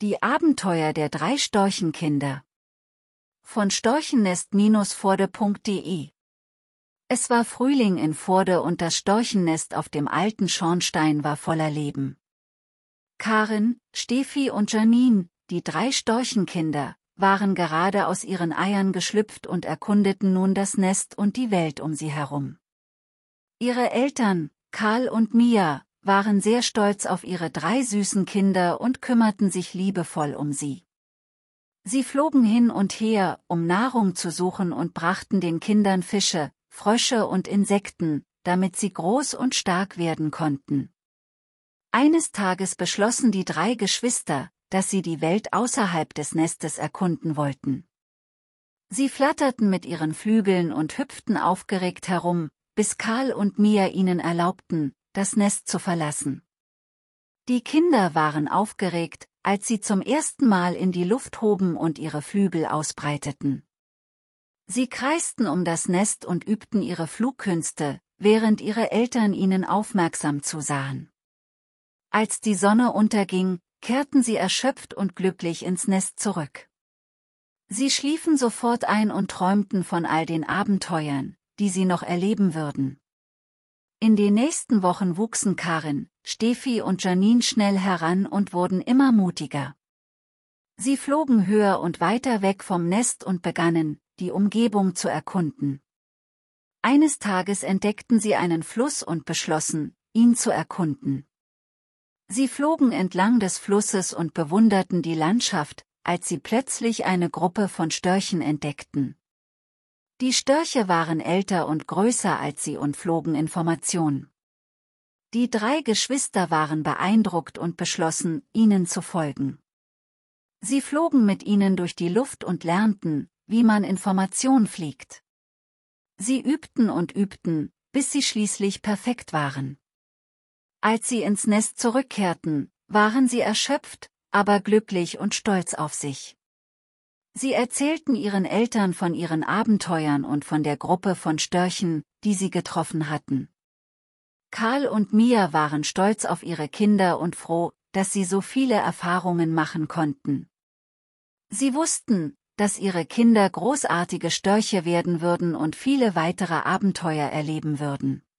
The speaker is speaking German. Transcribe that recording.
Die Abenteuer der 3 Storchenkinder. Von storchennest-vorde.de. Es war Frühling in Vorde und das Storchennest auf dem alten Schornstein war voller Leben. Karin, Steffi und Janine, die 3 Storchenkinder, waren gerade aus ihren Eiern geschlüpft und erkundeten nun das Nest und die Welt um sie herum. Ihre Eltern, Karl und Mia, waren sehr stolz auf ihre 3 süßen Kinder und kümmerten sich liebevoll um sie. Sie flogen hin und her, um Nahrung zu suchen und brachten den Kindern Fische, Frösche und Insekten, damit sie groß und stark werden konnten. Eines Tages beschlossen die 3 Geschwister, dass sie die Welt außerhalb des Nestes erkunden wollten. Sie flatterten mit ihren Flügeln und hüpften aufgeregt herum, bis Karl und Mia ihnen erlaubten, das Nest zu verlassen. Die Kinder waren aufgeregt, als sie zum ersten Mal in die Luft hoben und ihre Flügel ausbreiteten. Sie kreisten um das Nest und übten ihre Flugkünste, während ihre Eltern ihnen aufmerksam zusahen. Als die Sonne unterging, kehrten sie erschöpft und glücklich ins Nest zurück. Sie schliefen sofort ein und träumten von all den Abenteuern, die sie noch erleben würden. In den nächsten Wochen wuchsen Karin, Steffi und Janine schnell heran und wurden immer mutiger. Sie flogen höher und weiter weg vom Nest und begannen, die Umgebung zu erkunden. Eines Tages entdeckten sie einen Fluss und beschlossen, ihn zu erkunden. Sie flogen entlang des Flusses und bewunderten die Landschaft, als sie plötzlich eine Gruppe von Störchen entdeckten. Die Störche waren älter und größer als sie und flogen in Formation. Die 3 Geschwister waren beeindruckt und beschlossen, ihnen zu folgen. Sie flogen mit ihnen durch die Luft und lernten, wie man in Formation fliegt. Sie übten und übten, bis sie schließlich perfekt waren. Als sie ins Nest zurückkehrten, waren sie erschöpft, aber glücklich und stolz auf sich. Sie erzählten ihren Eltern von ihren Abenteuern und von der Gruppe von Störchen, die sie getroffen hatten. Karl und Mia waren stolz auf ihre Kinder und froh, dass sie so viele Erfahrungen machen konnten. Sie wussten, dass ihre Kinder großartige Störche werden würden und viele weitere Abenteuer erleben würden.